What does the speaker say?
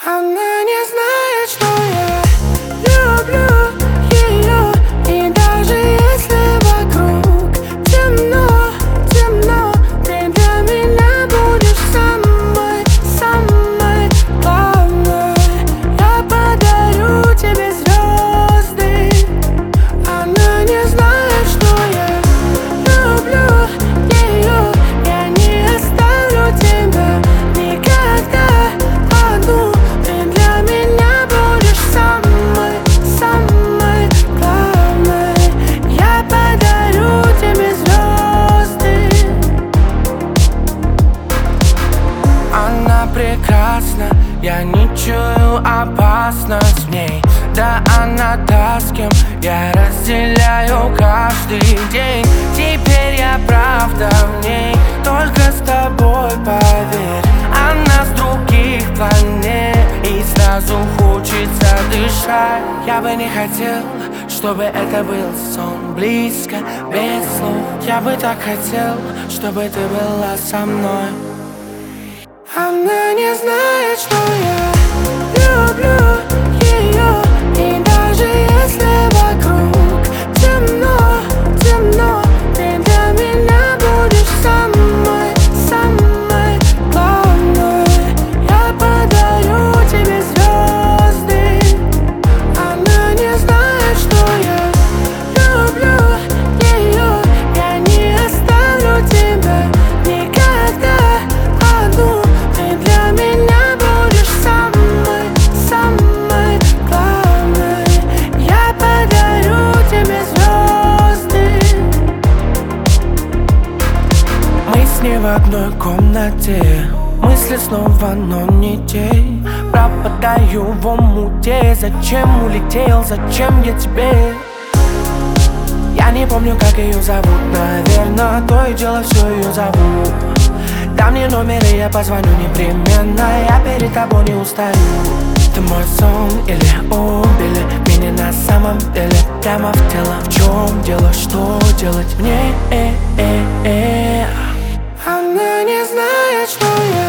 Она не знает, что я люблю ее. И даже если вокруг темно, темно, ты для меня будешь самой, самой главной. Я подарю тебе звезды. Она не знает, что я люблю ее. Я не оставлю тебя никогда одну. Прекрасно, я не чую опасность в ней. Да она та, с кем я разделяю каждый день. Теперь я правда в ней, только с тобой, поверь. Она с других планет, и сразу хочется дышать. Я бы не хотел, чтобы это был сон, близко, без слов. Я бы так хотел, чтобы ты была со мной. Она не знает, что я люблю ее. И даже если вокруг темно, темно, ты для меня будешь самой, самой главной. Я подарю тебе звезды. Она не знает, что я люблю ее. Я не оставлю тебя никогда одну. В одной комнате мысли снова, но не те. Пропадаю в омуте. Зачем улетел, зачем я тебе? Я не помню, как ее зовут. Наверное, то и дело все ее зовут. Дай мне номер, и я позвоню непременно. Я перед тобой не устаю. Ты мой сон или убили меня на самом деле, прямо в тело. В чем дело, что делать мне? Она не знает, что я